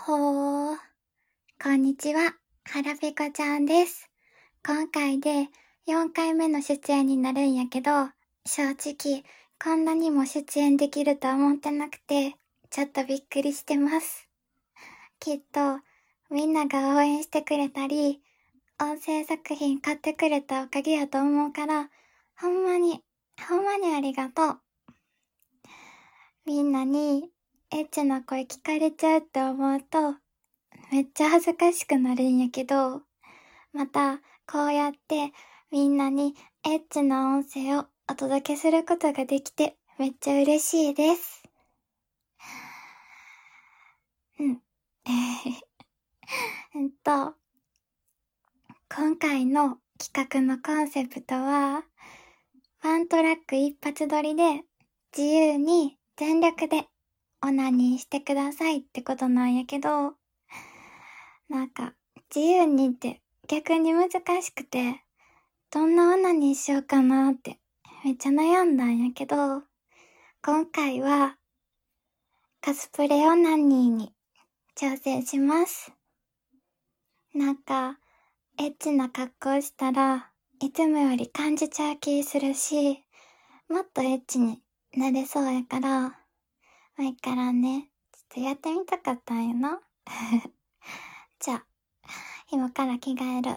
ほー。こんにちは、はらぺこちゃんです。今回で4回目の出演になるんやけど、正直、こんなにも出演できると思ってなくて、ちょっとびっくりしてます。きっと、みんなが応援してくれたり、音声作品買ってくれたおかげやと思うから、ほんまにありがとう。みんなに、エッチな声聞かれちゃうって思うと、めっちゃ恥ずかしくなるんやけど、また、こうやってみんなにエッチな音声をお届けすることができてめっちゃ嬉しいです。今回の企画のコンセプトは、ワントラック一発撮りで自由に全力でオナニーしてくださいってことなんやけど、なんか自由にって逆に難しくて、どんなオナニーしようかなってめっちゃ悩んだんやけど、今回はコスプレオナニーに挑戦します。なんかエッチな格好したらいつもより感じちゃう気するし、もっとエッチになれそうやから、前からね、ちょっとやってみたかったんよな。じゃあ、今から着替える。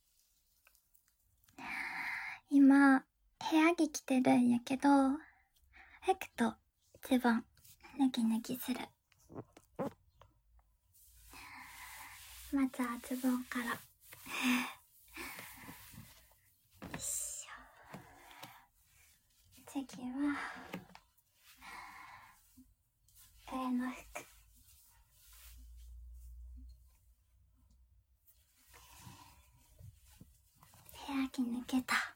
今、部屋着着てるんやけど、服とズボン、脱ぎする。まずはズボンから。よいしょ。次は、上の服。部屋着抜けた。よ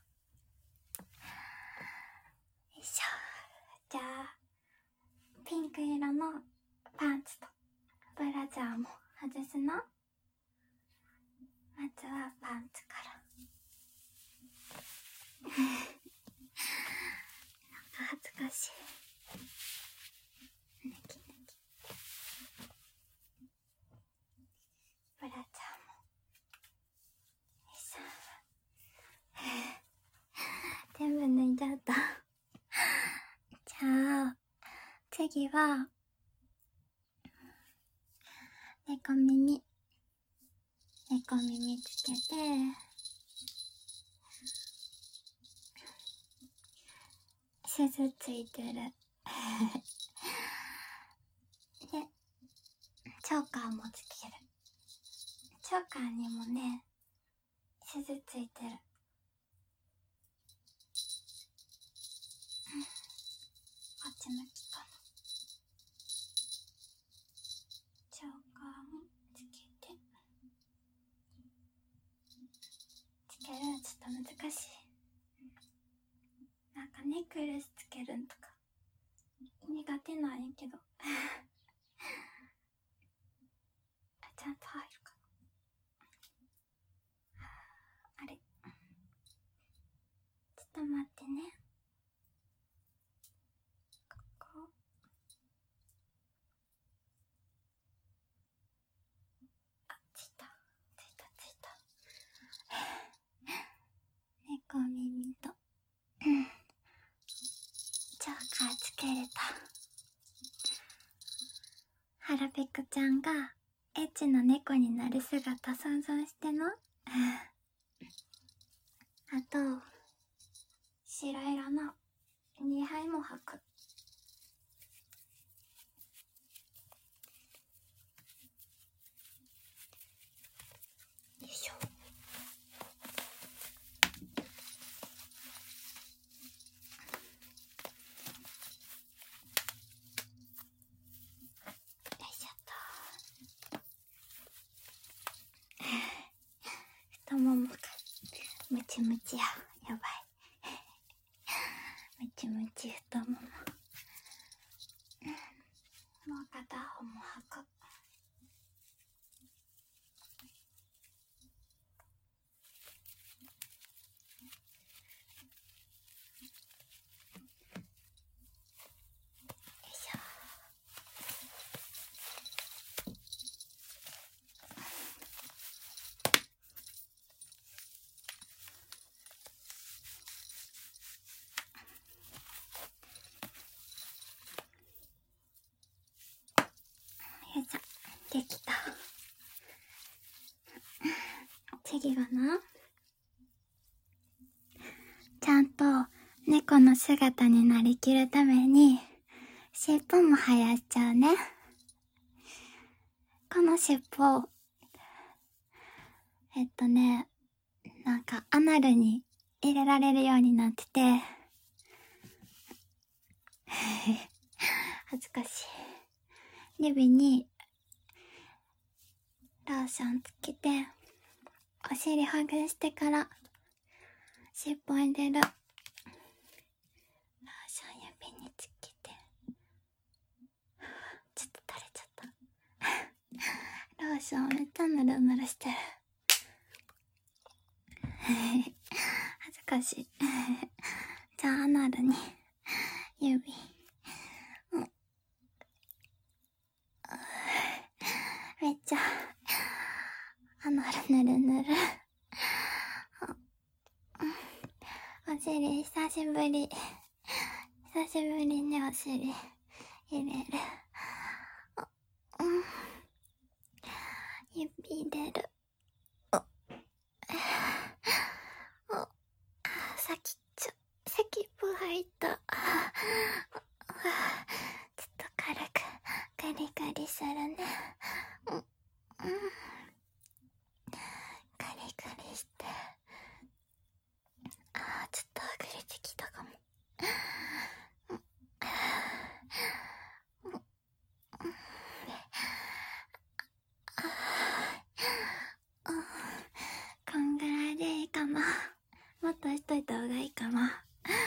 いしょ。じゃあ、ピンク色のパンツとブラジャーも外すの。まずはパンツから。なんか恥ずかしい。抜き。ブラジャーも。よいしょ。全部脱いじゃった。じゃあ、次は、猫耳つけて、鈴ついてる。で、チョーカーもつける。チョーカーにもね、鈴ついてる。こっち向きかな。チョーカーもつけて。つけるのちょっと難しい。なんかネックレスつけるんとか苦手なんやけどちゃんと入るかな。あれ、ちょっと待ってね。ここついた猫耳とチョーカーつけれた。はらぺこちゃんがエッチな猫になる姿想像しての。あと、白色の2杯も履く。よいしょ。太ももがムチムチやばいムチムチ太もも。もう片方も履く。よいしょ。 よいしょ。できた。次はな、ちゃんと猫の姿になりきるために尻尾も生やしちゃうね。この尻尾、なんかアナルに入れられるようになってて恥ずかしい。指にローションつけてお尻ほぐしてから尻尾入れる。ローション指につけて、ちょっと垂れちゃったローションめっちゃぬるぬるしてる恥ずかしいじゃあアナルに指めっちゃアナルぬるぬるお尻久しぶりにお尻入れる。指入れる。先っぽ入った。ちょっと軽くガリガリするね。ガリガリして、ちょっとほぐれてきたかも。こんぐらいでいいかな。もっとしといた方がいいかな。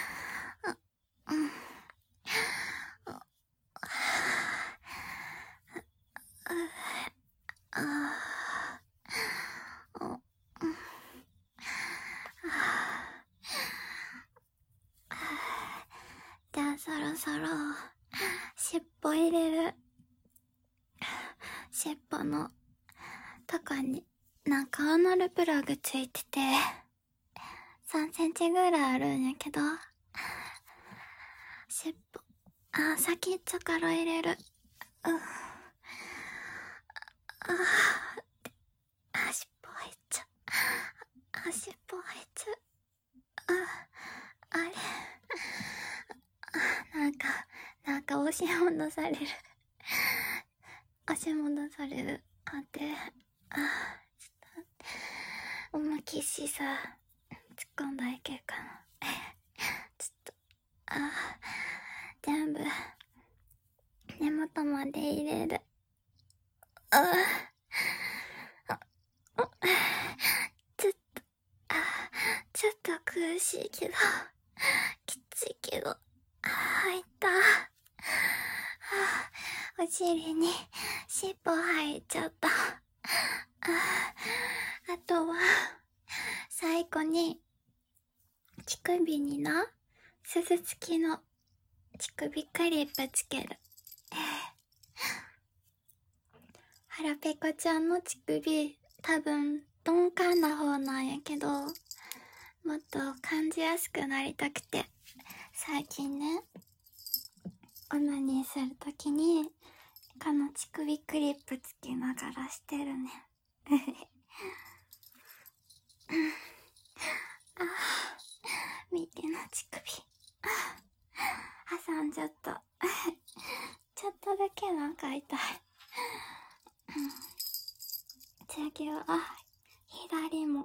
じゃあそろそろ尻尾入れる。尻尾のとこになんかアナルプラグついてて3センチぐらいあるんやけど、尻尾先っちょから入れる。尻尾入っちゃう。尻尾入っちゃう。あれなんか押し戻される押し戻される。待って、ちょっと思いっきしさ突っ込んだらいけるかなちょっと全部根元まで入れる。ちょっと苦しいけどきついけど入った。お尻に尻尾入っちゃった。あとは最後に乳首にな、鈴付きの乳首クリップつける。はらぺこちゃんの乳首多分鈍感な方なんやけど、もっと感じやすくなりたくて最近ね、オナニーするときにこの乳首クリップつけながらしてるね右の乳首挟んじゃったちょっとだけなんか痛い次は左も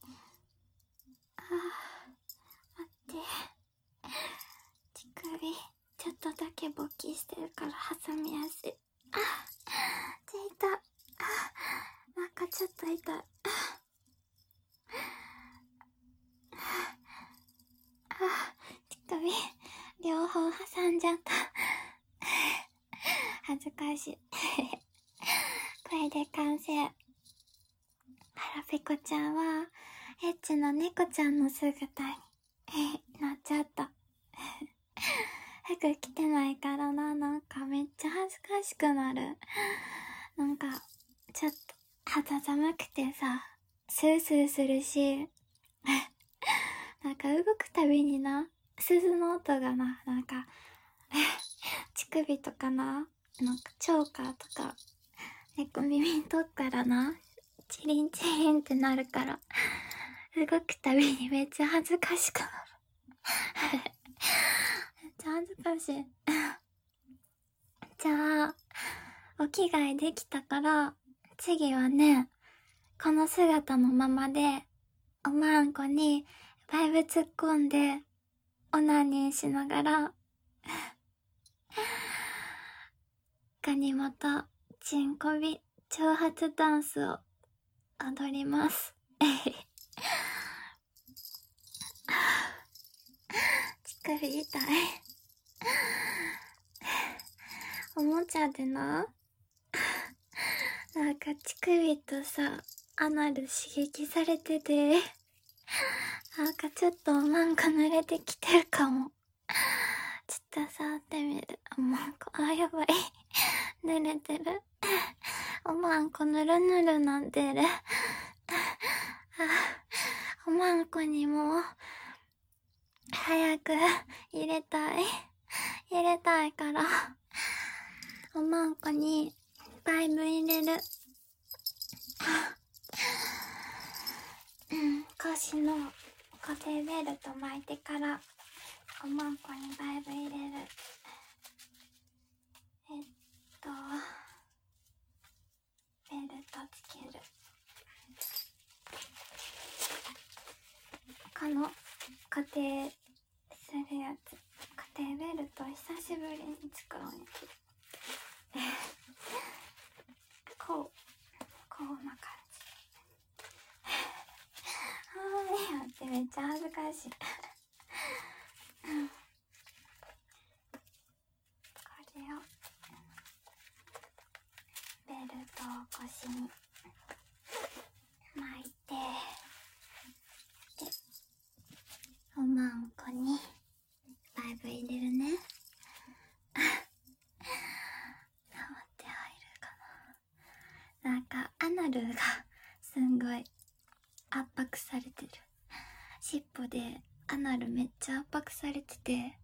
待って、乳首ちょっとだけ勃起してるから挟みやすい。痛い。なんかちょっと痛い。乳首両方挟んじゃった恥ずかしいこれで完成。はらぺこちゃんはエッチな猫ちゃんの姿になっちゃった服着てないからな、なんかめっちゃ恥ずかしくなる。なんかちょっと肌寒くてさ、スースーするしなんか動くたびにな、鈴の音がなんか乳首とかなんかチョーカーとか猫耳取ったらな、チリンチリンってなるから、動くたびにめっちゃ恥ずかしくなる。めっちゃ恥ずかしい。じゃあ、お着替えできたから、次はね、この姿のままで、おまんこにバイブ突っ込んで、オナニーしながら、ガニ股、チンコビ、挑発ダンスを踊ります。乳首痛い。おもちゃでな、なんか乳首とさ、アナル刺激されてて、なんかちょっとおまんこ濡れてきてるかも。ちょっと触ってみる。おまんこ、やばい。濡れてる。おまんこぬるぬるなってる。おまんこにも、早く入れたいから、おまんこにバイブ入れる。腰の固定ベルト巻いてから、おまんこにバイブ入れる。ベルトつける。この固定するやつ、固定ベルト久しぶりに使うんやけど、こんな感じ。待って、めっちゃ恥ずかしい。これをベルトを腰に巻いて、で、おまんこにバイブ入れるね。触って入るかな。なんかアナルがすんごい圧迫されてる。尻尾でアナルめっちゃ圧迫されてて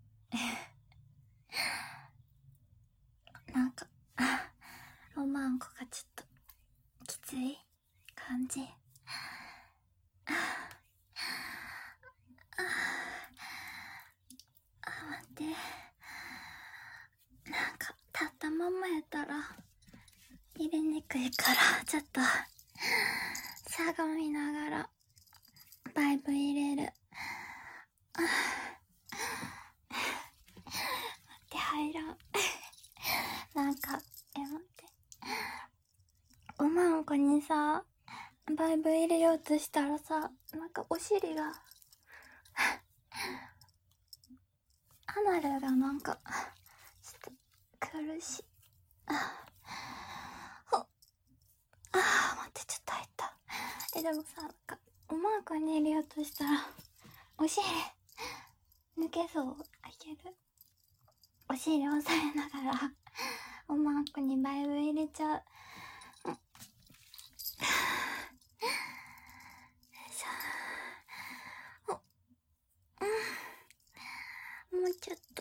なんかおまんこがちょっときつい感じ。待って、なんか立ったままやったら入れにくいから、ちょっとしゃがみながらバイブ入れる。待って入らん。なんか待って、おまんこにさバイブ入れようとしたらさ、なんかお尻がアナルがなんかちょっと苦しい。待って、ちょっと入った。でもさ、なんかおまんこに入れようとしたらお尻抜けそう。あげる。お尻押さえながらおまんこにバイブ入れちゃう。もうちょっと。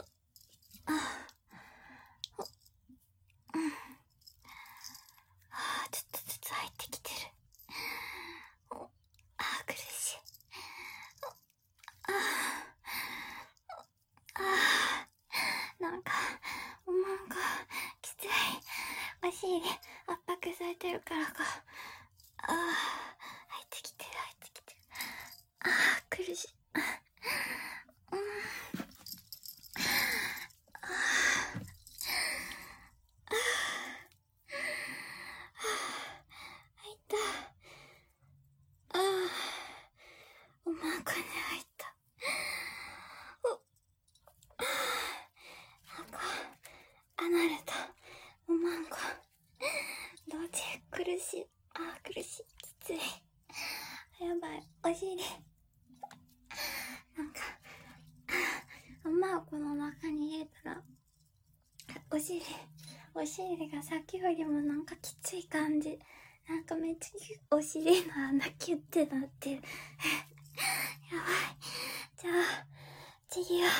ちょっとずつ入ってきてる。苦しい。なんかおまんこきつい。お尻圧迫されてるからか。入ってきてる。苦しい。おまんこに入った。なんかアナルとおまんこ同時苦しい。苦しい。きつい。やばい。お尻なんかおまんこの中に入れたらお尻がさっきよりもなんかきつい感じ。なんかめっちゃお尻の穴キュッてなってる。やばい。じゃあ次は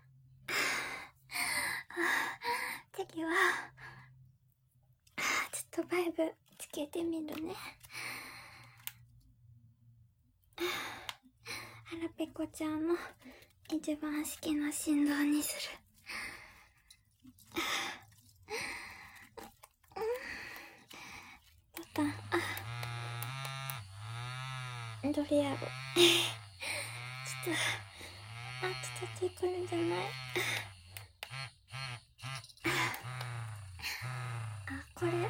ちょっとバイブつけてみるね。はらぺこちゃんの一番好きな振動にする。ボタン、どれやろ。ちょっとこれじゃない。これ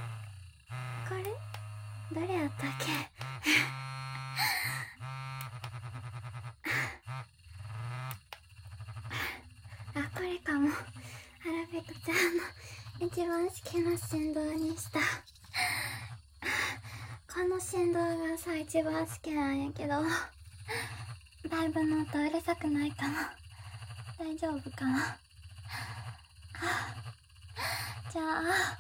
どれやったっけ。これかも。はらぺこちゃんの一番好きな振動にした。この振動がさ、一番好きなんやけど、バイブの音うるさくないかな。大丈夫かな。じゃあ、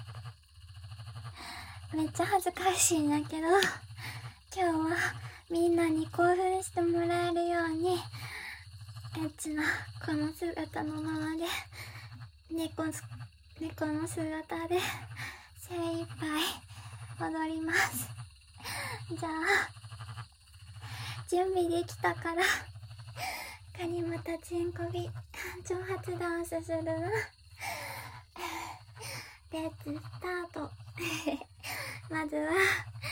めっちゃ恥ずかしいんやけど、今日はみんなに興奮してもらえるように、エッチなこの姿のままで、猫の姿で精一杯踊ります。じゃあ、準備できたから、ガニ股チンコビ挑発ダンスするな。レッツスタート。まずは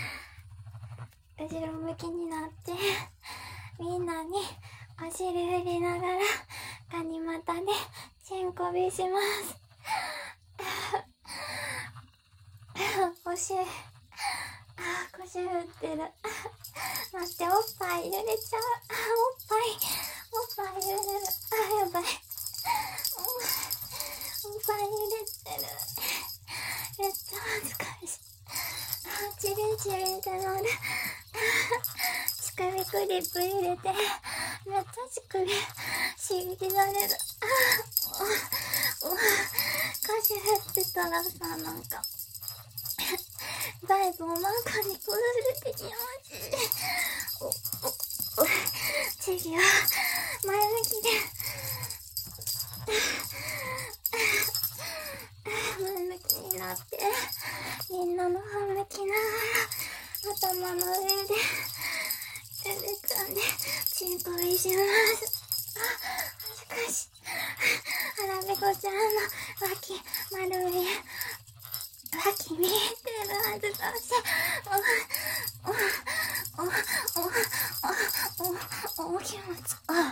後ろ向きになってみんなにお尻振りながらガニ股でチンコビします。腰振ってる。待って、おっぱい揺れちゃう。おっぱい揺れる。やばい。おっぱい揺れてる。めっちゃ恥ずかしい。チリチリってなる。乳首クリップ入れて、めっちゃ乳首刺激される。腰振ってたらさ、なんかバイブをマンカに崩れてきまし。次は前向きで前向きになってみんなの方向きながら頭の上で組んでチンコビします。恥ずかしい。はらぺこちゃんの脇丸見え、脇見えてる。恥ずかしい。気持ち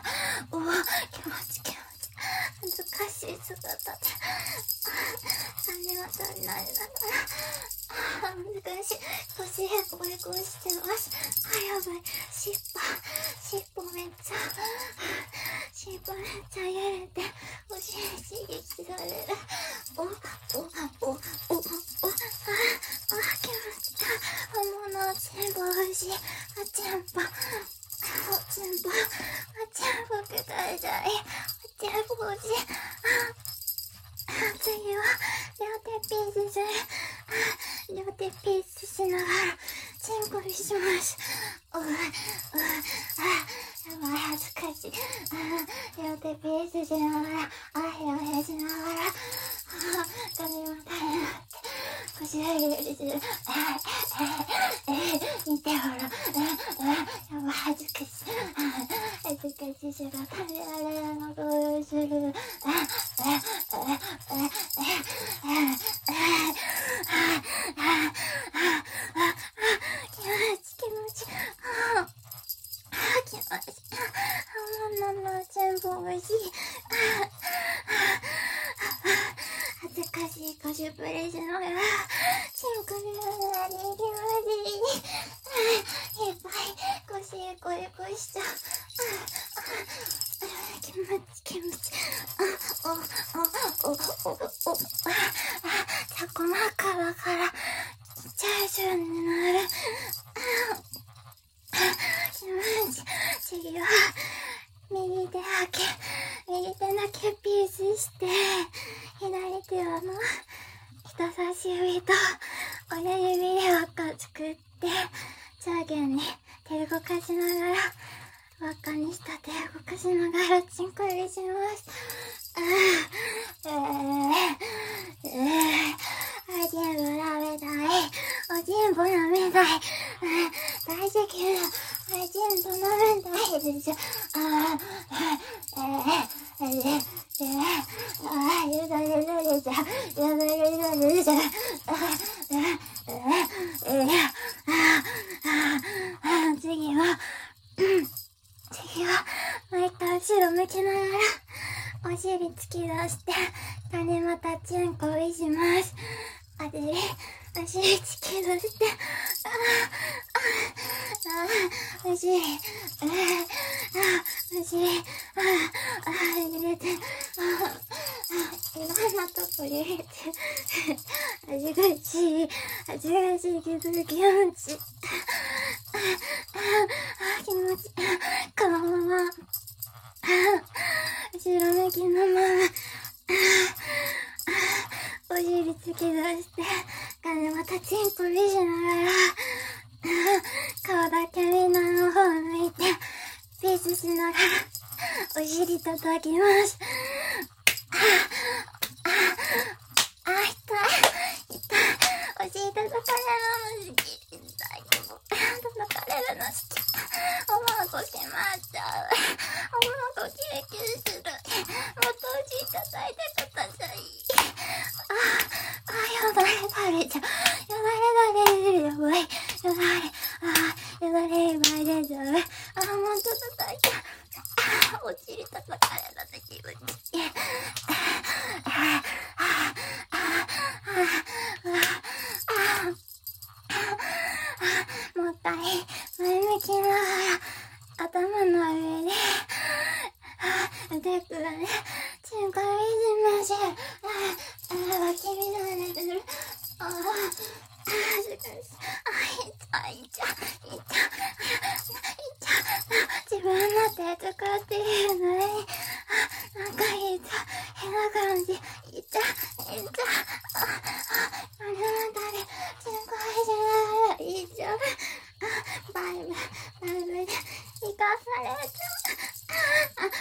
恥ずかしい姿で3年は足りないだから難しい。腰へこへこしてます。やばい。尻尾めっちゃ揺れてお尻刺激される。気持ちいい。本物のチンポ欲しい。チンポください。チンポ欲しい。次は両手ピースする。両手ピースしながらチンコビします。やばい、恥ずかしい。両手ピースしながらヘしながらガニ股になって腰上げるする。見てほら。やばい、恥ずかしい。姿であれのどうする。気持ち本物のチンポ欲しい。恥ずかしい。腰プレしながらチンコビの裏に行きます。いっぱい腰へこへこしちゃう。気持ちタコマカラからチャーシューになる。気持ち次は右手だけピースして左手は人差し指と親指で輪っか作って上下に手動かしながら輪っかにした手動かしながらチンコ指します。全部食べたい。 ない。大事けど、ちゃんと飲めないでしょ。次は、毎回後ろ向きながら、お尻突き出して、種またちんこいします。お尻突き出して、お尻、入れて、いろんなとこ入れて、恥ずかしいけど気持ちいい。気持ちいい。このまま、後ろ向きのまま、お尻突き出して、金またチンコビしながら、顔だけみんなの方向いて、ピースしながら、お尻叩きます。痛い。お尻叩かれるの好き。痛い。叩かれるの好き。おまんこしまっちゃう。おまんこキューキューする。もっとお尻叩いてください。よだれ垂れちゃう。よだれ。よだれいっぱい出ちゃう。もっと叩いて。お尻叩かれたと気分いい。もう一回前向きながら頭の上で腕くらねチンコ見せましょう。脇見られてる。自分の手使っているのになんか変な感じ。あなたでチンコいじながらバイブで生かされちゃう。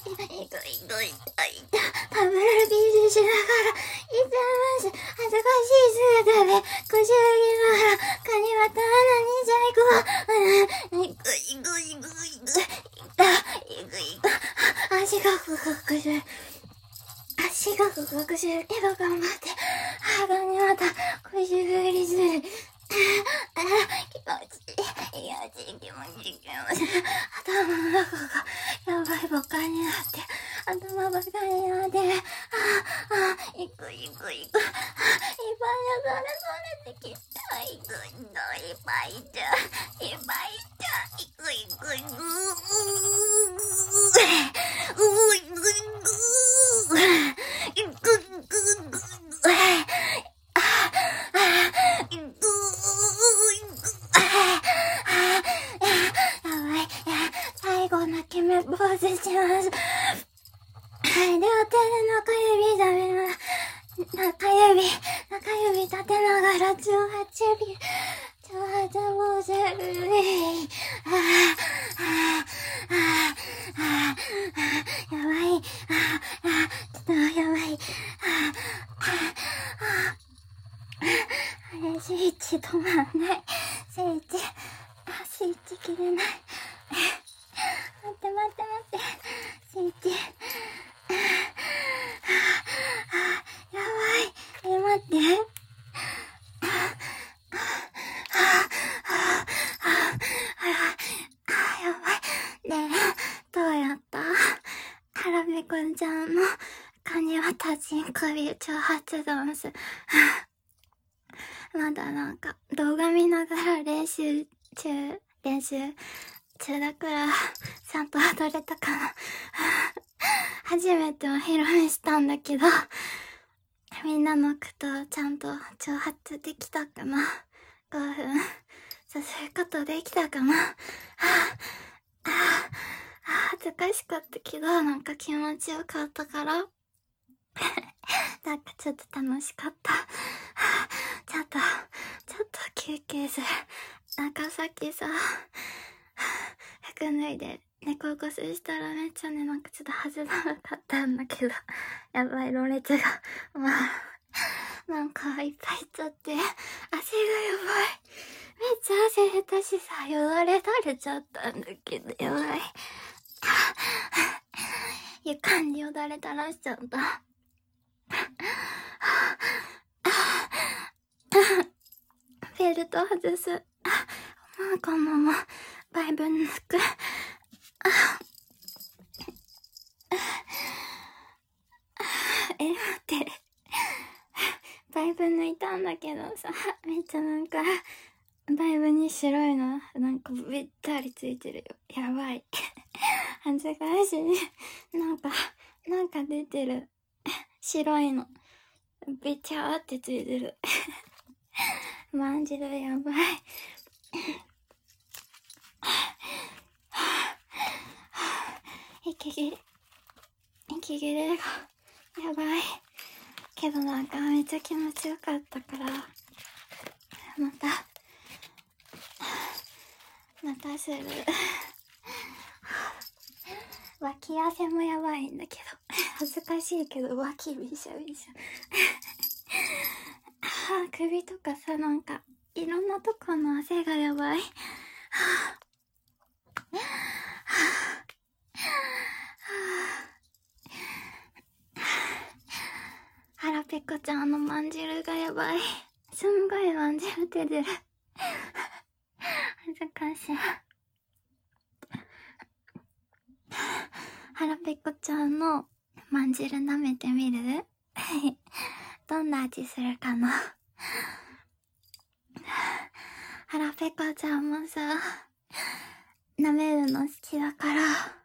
パブルビールしながらいっちゃいます。恥ずかしい姿で腰を上げながらカニワタ穴にじゃいこ足がふくくする。けど頑張ってカニワタ腰振りする。気持ちいい。頭の中がやばいバカになって頭バカになっていくいっぱいそれてきた。いっぱいじゃ最後の決めポーズします。両手で中指立てながら18ポーズ。やばい。ちょっとやばい。スイッチ止まんない。スイッチ切れない。待って。スイッチ。やばい。待って。やばい。ねえ、どうやった？ハラミくんちゃんのカニワタチンコビ挑発ダンス。まだなんか動画見ながら練習中だからちゃんと踊れたかな。初めてお披露目したんだけど、みんなのことをちゃんと挑発できたかな。5分させることできたかな。恥ずかしかったけどなんか気持ちよかったからなんかちょっと楽しかった。ちょっと休憩する。なんかさっきさ、服脱いで猫起こししたらめっちゃね、なんかちょっと恥ずかかったんだけど、やばい、ろれつが、なんかいっぱいいっちゃって、足がやばい。めちゃ焦れたしさ、よだれ垂れちゃったんだけど、やばい。床によだれ垂らしちゃった。フェルト外す。もうこのまま、バイブ抜く。待って。バイブ抜いたんだけどさ、めっちゃなんか、バイブに白いの、なんかべったりついてるよ。やばい。恥ずかしい。なんか出てる。白いの。べちゃーってついてる。マジでやばい。息切れが、やばい。けどなんかめっちゃ気持ちよかったから、またする。脇汗もやばいんだけど。恥ずかしいけど脇びしゃびしゃ。首とかさ、なんか、いろんなとこの汗がやばい。はらぺこちゃんのまんじるがやばい。すんごいまんじる出てる。恥ずかしい。はらぺこちゃんのまんじる舐めてみる？どんな味するかな？はらぺこちゃんもさ、舐めるの好きだから、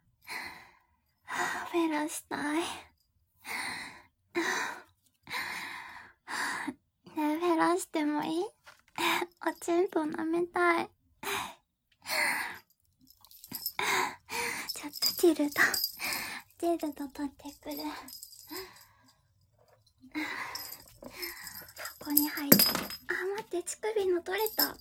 フェラしたい。ねえ、フェラしてもいい？おちんぽ舐めたい。ちょっとティルド取ってくる。箱に入って。待って、乳首の取れた。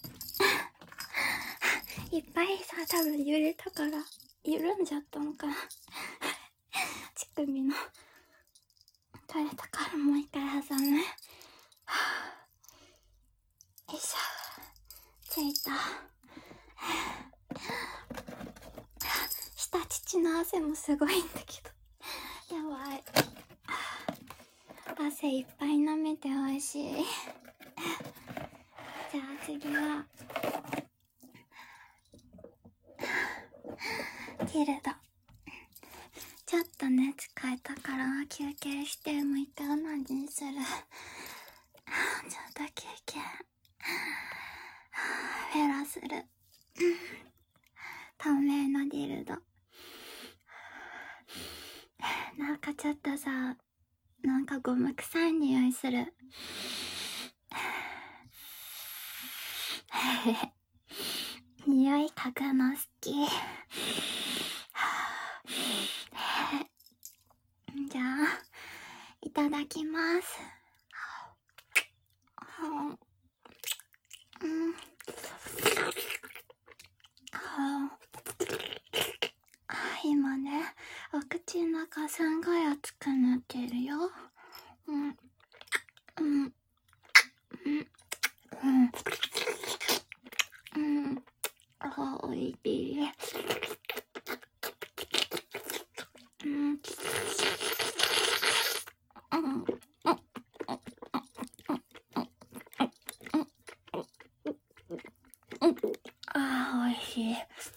いっぱいさ、多分揺れたから、緩んじゃったのかな。乳首の取れたからもう一回挟む。よいしょ。ついた。下乳の汗もすごいんだけど。やばい。汗いっぱい舐めてほしい。じゃあ次は、ティルド。ちょっと熱変えたから休憩してもう一回オナニーする。ちょっと休憩。フェラする。透明のディルド。なんかちょっとさ、なんかゴム臭い匂いする。匂い嗅ぐの好き。じゃあ、いただきます。今ね、お口の中すんごい熱くなってるよ。おいしい。おいしい。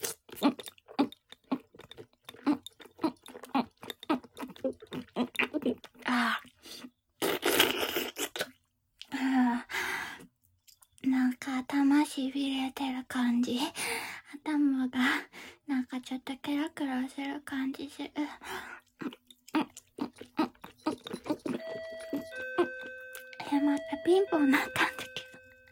なんか頭しびれてる感じ。頭がなんかちょっとクラクラする感じする。待って、ピンポンなったんだけど。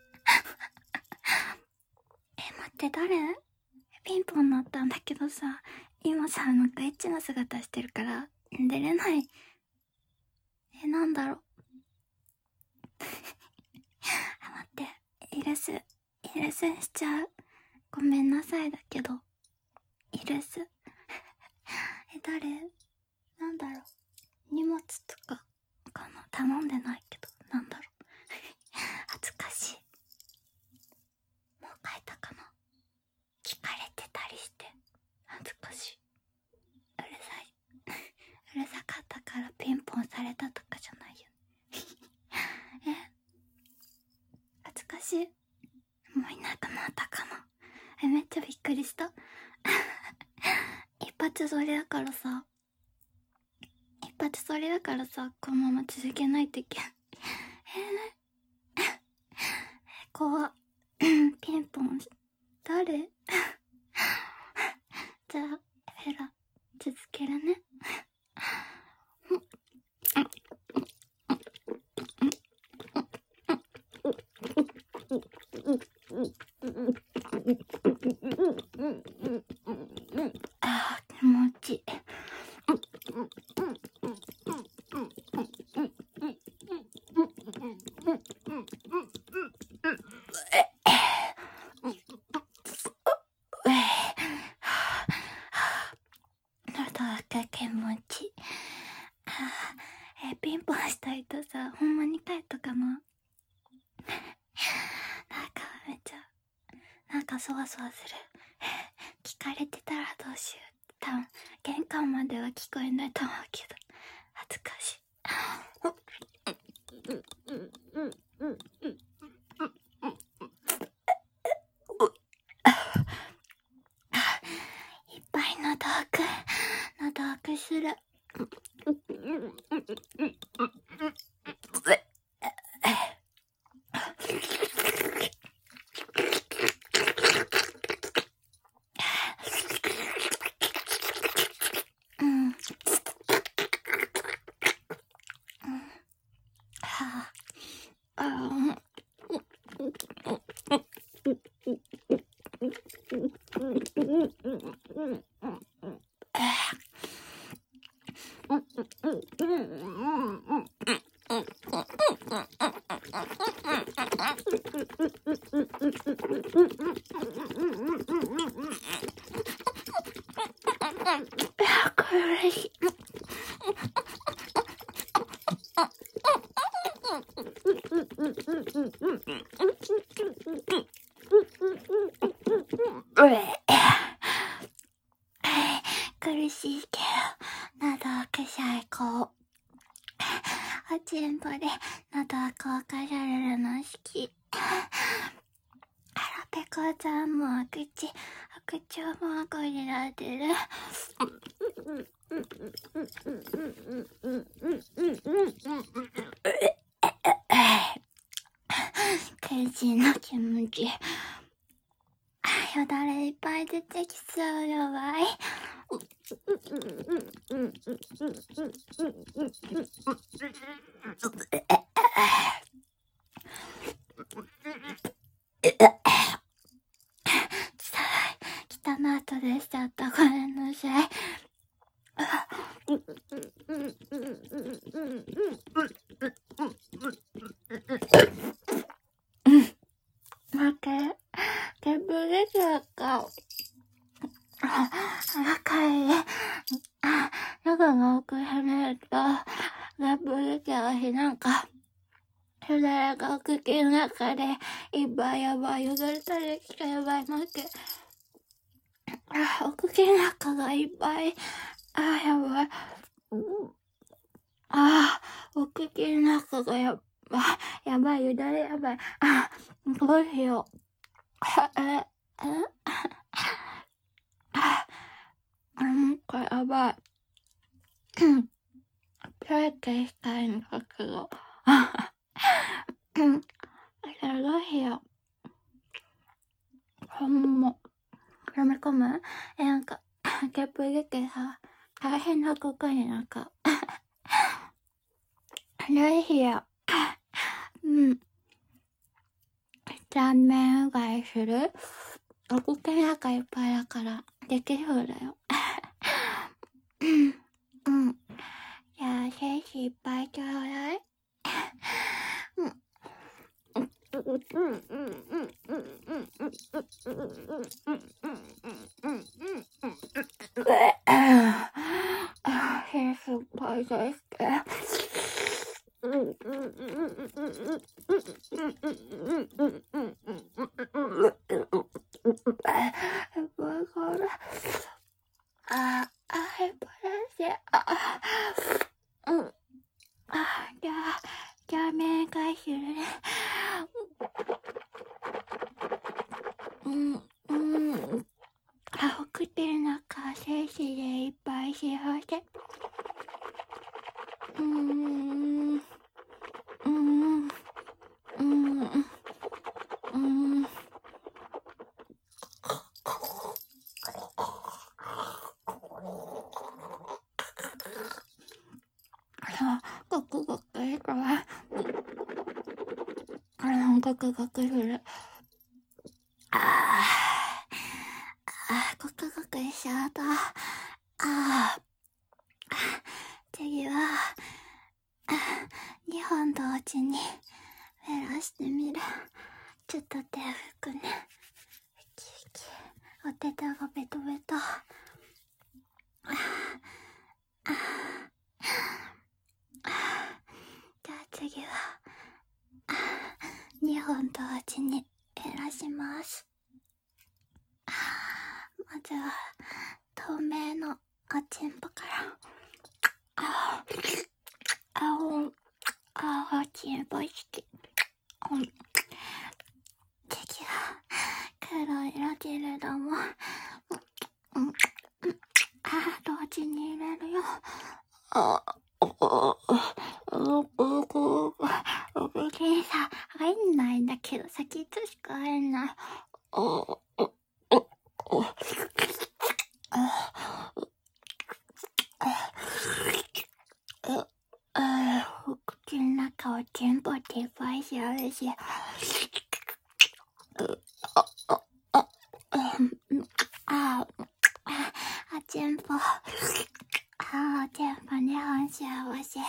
待って、誰？ピンポンなったんだけどさ、今さ、なんかエッチな姿してるから出れない。なんだろう。待って、イルスしちゃう。ごめんなさいだけど、イルス。誰？なんだろう。荷物とかかな？頼んでないけど、なんだろう。恥ずかしい。もう帰っもういなくなったかな。めっちゃびっくりした。一発撮りだからさ、このまま続けないといけない。怖っ。ピンポン、誰？じゃあ、フェラ、続けるね。あー、気持ちいい。気持ちいい。ピンポンしたいとさ、ほんまに帰ったかな。なんかめっちゃ、なんかそわそわする。聞かれてたらどうしよう。多分玄関までは聞こえないと思うけど、恥ずかしい。いっぱい喉奥する。苦しい。苦しいけど、喉奥最高。おちんぽで喉奥をかじられるの好き。腹ペコちゃんもお口もこじられてる。苦しいの気持ち。よだれいっぱい出てきそう。やばい。汚い後でしちゃった。ごめんなさい。ゲブ出ちゃった。赤い。喉が奥へねると、ゲブ出ちゃうし、なんか、よだれがお口の中で、いっぱいやばい。よだれ垂れきたやばいなって。お口の中がいっぱい。やばい。お口の中がやばい。よだれやばい。どうしよう。これやばい。トイレしたいんだけど。どうしよう。ほんま。飲み込む？なんか、ゲップ出てさ、大変なことになんか、どうしよう。残念うがいする？お口の中いっぱいだから、できそうだよ。じゃあ、精子いっぱいちょうだい。精子いっぱい出して。じゃあ、面会するね。 口の中精子でいっぱい幸せ。ゴクゴクしたわ。ゴクゴクする。ゴクゴクしちゃった。次は、2本同時に減らしてみる。ちょっと手拭くね。お手手がベトベト。じゃあ次は、2本同時に減らします。まずは、透明のおちんぽから。おちんぽ好き。次は、黒い色けれども、同時に入れるよ。検査入んないんだけど、先っちょしか入んない。口の中を全部いっぱいしあるし。全部2本幸せ。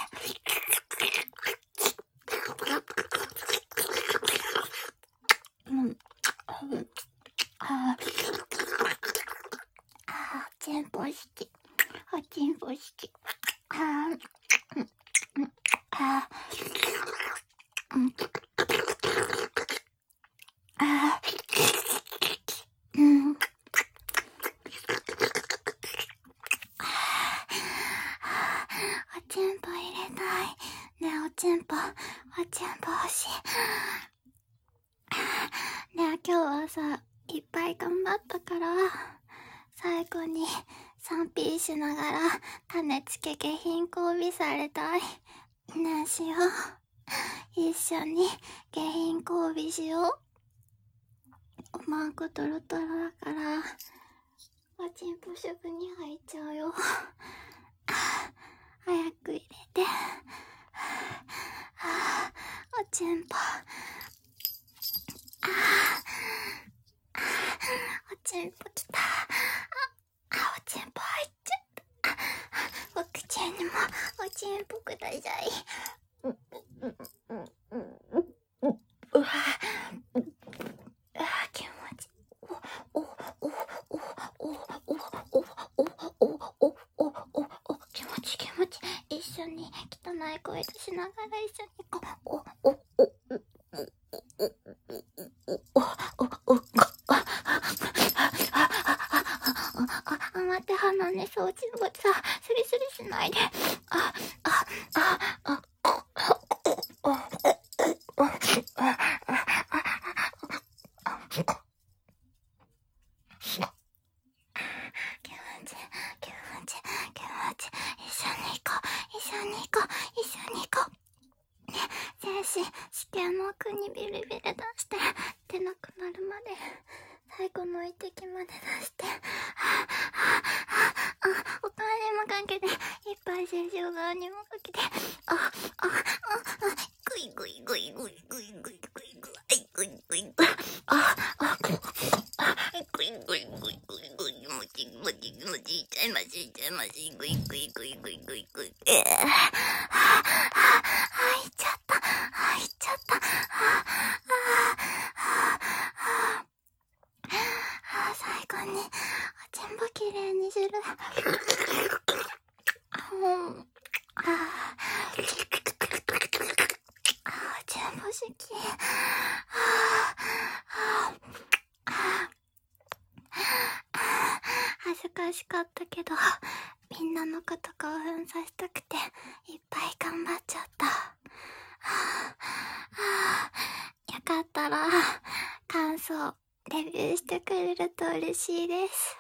全部好き。全部好き。おちんぽ入れたい。ねえ、おちんぽ欲しい。ねえ、今日はさ、いっぱい頑張ったから、最後に3P しながら種付け下品交尾されたい。ねえ、しよう。一緒に下品交尾しよう。おまんこトロトロだから、おちんぽすぐに入っちゃうよ。早く入れて。おちんぽ。おちんぽきた。おちんぽ入っちゃった。お口にもおちんぽください。気持ちいい。気持ちいい。一緒に汚い声出しながら一緒にこう。待って、鼻ね、掃除もさ、スリスリしないで。一緒に行こう。ね、精子、試験の奥にビリビリ出して、出なくなるまで、最後の一滴まで出して、お金もかけて、いっぱい精子を側にもかけて、グイグイグイグイグイグイグイグイグイグイグイグイグイグイグイグイグイもちもちもち痛いまし痛いましグイグイグイグイグイグイ入っちゃった入っちゃった最後におちんぽきれいにする。おちんぽ好き。恥ずかしかったけど、みんなのこと興奮させたくていっぱい頑張っちゃった。よかったら感想レビューしてくれると嬉しいです。